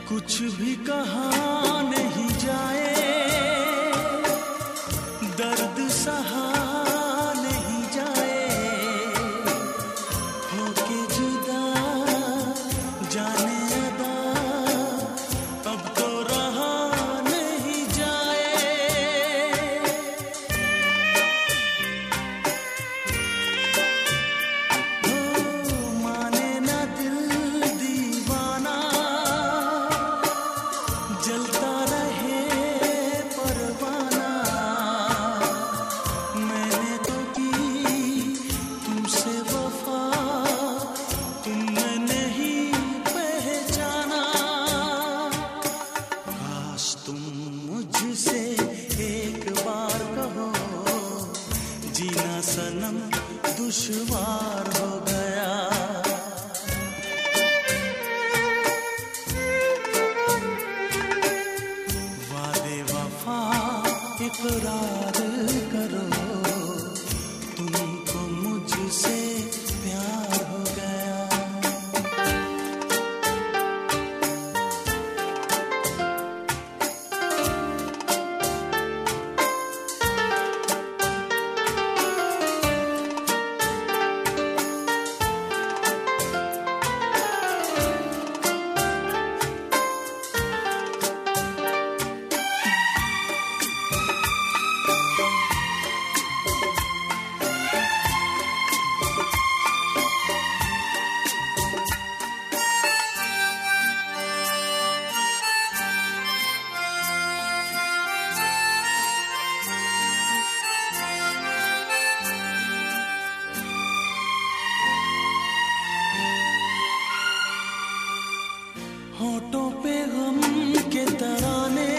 कुछ भी कहा नहीं जाए, दर्द सहा नहीं जाए, होके जुदा जाने अदा अब तो रहा नहीं जाए। हो माने ना दिल दीवाना, जलता रहे परवाना, मैंने तो की तुमसे वफा, तुमने नहीं पहचाना। काश तुम मुझसे एक बार कहो, जीना सनम दुश्वार हो गया। वादे वफा इकरार करो, तुमको मुझसे प्यार हो गया। होठों पे गम के तराने,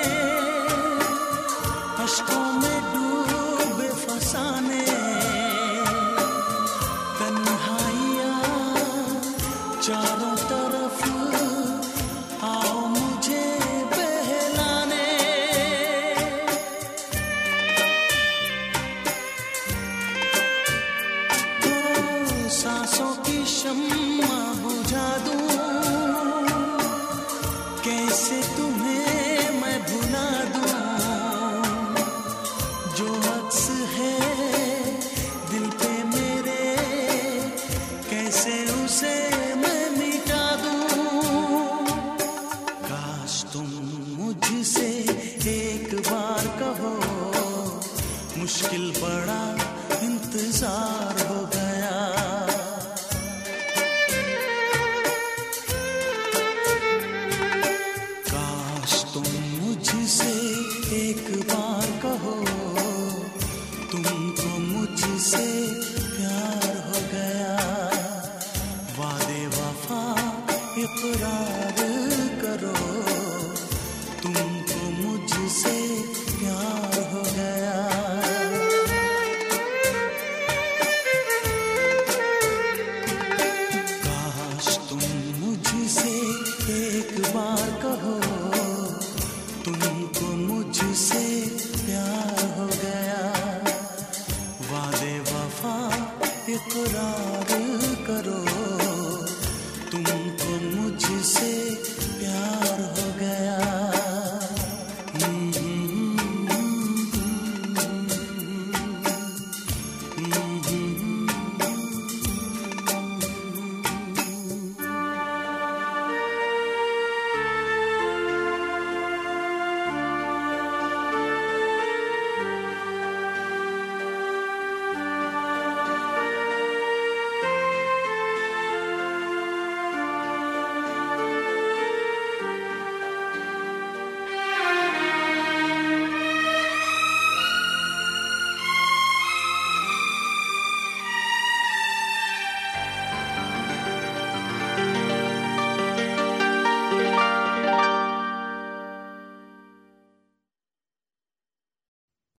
अश्कों में डूबे फसाने, तन्हाइयाँ चारों तरफ आओ मुझे बहलाने। ओ सांसों की शम्मा बुझा दूं, कैसे तुम्हें मैं भुला दूं, जो अक्स है दिल पे मेरे, कैसे उसे मैं मिटा दूं। काश तुम मुझसे एक बार कहो, मुश्किल बड़ा इंतजार हो गया। मुझसे एक बार कहो, तुमको मुझसे प्यार हो गया। वादे वफा इकरार करो, तुमको मुझसे प्यार हो गया।